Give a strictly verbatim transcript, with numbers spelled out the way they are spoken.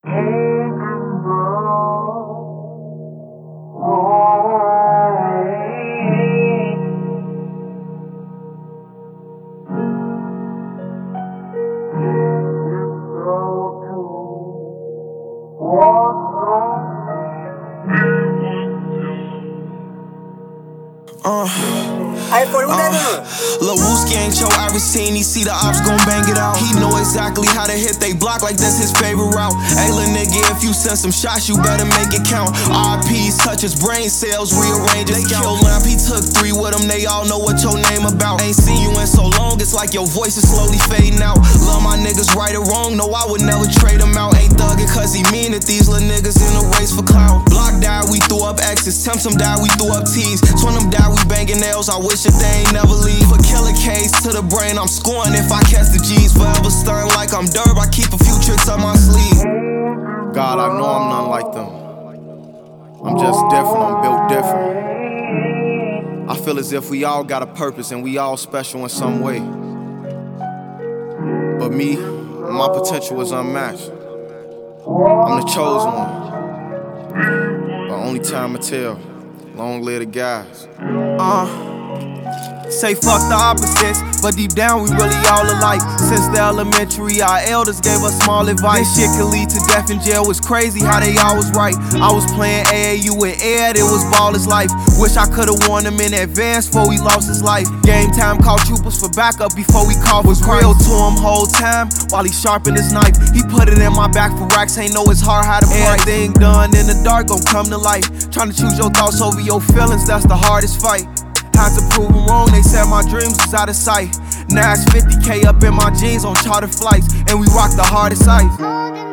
Uh, uh, Lil Wooski ain't your Iverson, he see the ops gon' bang it out. He know exactly how to hit they block like that's his favorite route. Hey lil nigga, if you send some shots, you better make it count. R Ps touch his brain cells, rearrange his scalp. They kill Lamp, he took three with him, they all know what your name about. Ain't seen you in so long, it's like your voice is slowly fading out. Love my niggas right or wrong, no I would never trade him out. Ain't thuggin' cause he mean it, these little niggas in a race for clout. Block died, we threw up X's, Temps them died, we threw up T's. Twin them died, we banging nails, I wish that they ain't never leave. A killer case to the brain, I'm scoring if I catch the G's. Forever stern like I'm Derb, I keep a few tricks up my sleeve. God, I know I'm not like them. I'm just different, I'm built different. I feel as if we all got a purpose and we all special in some way. But me, my potential is unmatched. I'm the chosen one. But only time will tell. Long live the guys. Uh Say fuck the opposites, but deep down we really all alike. Since the elementary, our elders gave us small advice. This shit could lead to death in jail, it's crazy how they always right. I was playing A A U with Ed, it was ballers life. Wish I could've won him in advance before he lost his life. Game time, called troopers for backup before we called was real to him whole time. While he sharpened his knife, he put it in my back for racks, ain't know it's hard how to price. Everything done in the dark gon' come to light. Trying to choose your thoughts over your feelings, that's the hardest fight. Had to prove them wrong, they said my dreams was out of sight. Now it's fifty K up in my jeans on charter flights, and we rock the hardest ice.